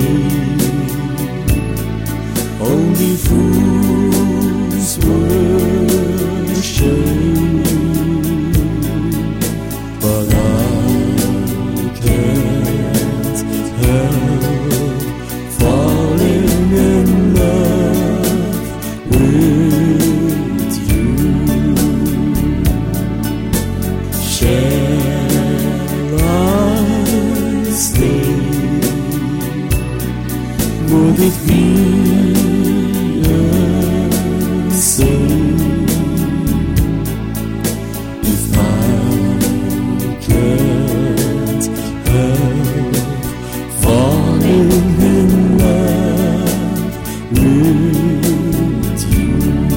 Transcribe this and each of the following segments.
Only fools worship you, but I can't help falling in love with you. Shall I stay? Would it be a sin if I can't help falling in love with you?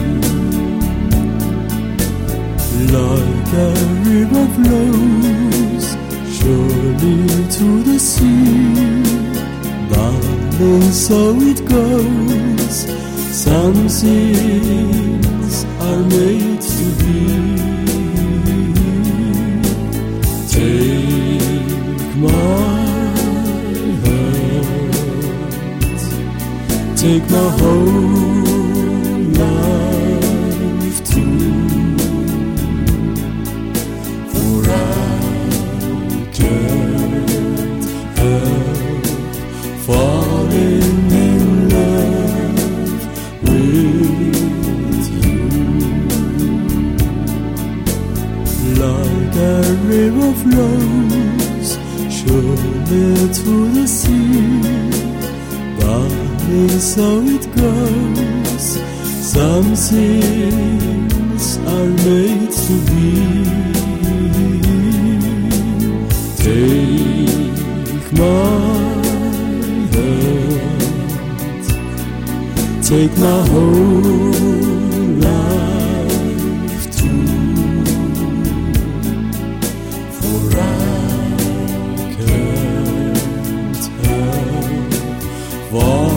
Like a river flows surely to the sea, darling, so it goes. Some things are made to be. Take my hand, take my whole life too, for I can't help falling in love with you. Like a river flows surely to the sea, darling, so it goes. Some things are made to be. Take my hand, take my whole life too, for I can't help